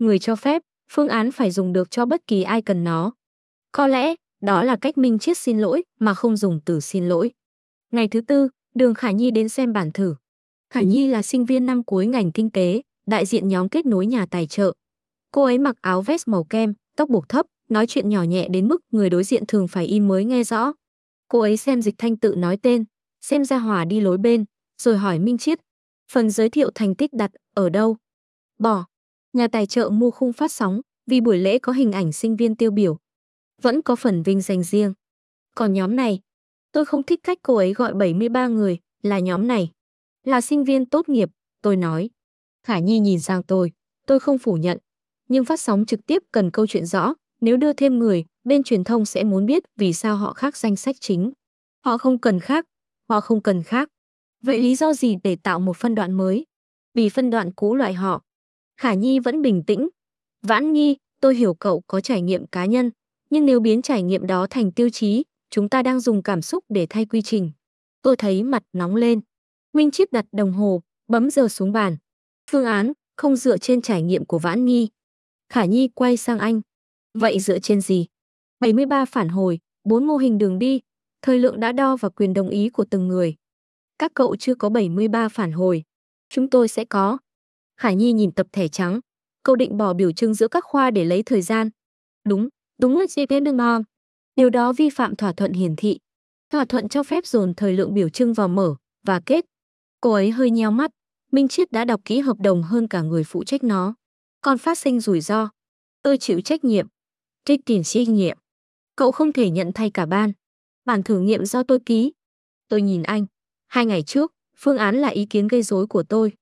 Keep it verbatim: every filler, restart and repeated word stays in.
người cho phép, phương án phải dùng được cho bất kỳ ai cần nó. Có lẽ, đó là cách Minh Chiết xin lỗi mà không dùng từ xin lỗi. Ngày thứ tư, Đường Khả Nhi đến xem bản thử. Khả Nhi là sinh viên năm cuối ngành kinh tế, đại diện nhóm kết nối nhà tài trợ. Cô ấy mặc áo vest màu kem, tóc buộc thấp, nói chuyện nhỏ nhẹ đến mức người đối diện thường phải im mới nghe rõ. Cô ấy xem Dịch Thanh tự nói tên, xem Gia Hòa đi lối bên, rồi hỏi Minh Chiết. Phần giới thiệu thành tích đặt ở đâu? Bỏ. Nhà tài trợ mua khung phát sóng, vì buổi lễ có hình ảnh sinh viên tiêu biểu. Vẫn có phần vinh danh riêng. Còn nhóm này, tôi không thích cách cô ấy gọi bảy mươi ba người, là nhóm này. Là sinh viên tốt nghiệp, tôi nói. Khả Nhi nhìn sang tôi, tôi không phủ nhận. Nhưng phát sóng trực tiếp cần câu chuyện rõ, nếu đưa thêm người, bên truyền thông sẽ muốn biết vì sao họ khác danh sách chính. Họ không cần khác, họ không cần khác. Vậy lý do gì để tạo một phân đoạn mới? Vì phân đoạn cũ loại họ. Khả Nhi vẫn bình tĩnh. Vãn Nhi, tôi hiểu cậu có trải nghiệm cá nhân, nhưng nếu biến trải nghiệm đó thành tiêu chí, chúng ta đang dùng cảm xúc để thay quy trình. Tôi thấy mặt nóng lên. Minh Chiết đặt đồng hồ, bấm giờ xuống bàn. Phương án, không dựa trên trải nghiệm của Vãn Nhi. Khả Nhi quay sang anh. Vậy dựa trên gì? bảy mươi ba phản hồi, bốn mô hình đường đi, thời lượng đã đo và quyền đồng ý của từng người. Các cậu chưa có bảy mươi ba phản hồi. Chúng tôi sẽ có. Khả Nhi nhìn tập thẻ trắng. Cậu định bỏ biểu trưng giữa các khoa để lấy thời gian. Đúng, đúng là chị đừng mong. Điều đó vi phạm thỏa thuận hiển thị. Thỏa thuận cho phép dồn thời lượng biểu trưng vào mở và kết. Cô ấy hơi nheo mắt. Minh Chiết đã đọc kỹ hợp đồng hơn cả người phụ trách nó. Còn phát sinh rủi ro. Tôi chịu trách nhiệm. Trích tiền trách nhiệm. Cậu không thể nhận thay cả ban. Bản thử nghiệm do tôi ký. Tôi nhìn anh. Hai ngày trước, phương án là ý kiến gây rối của tôi.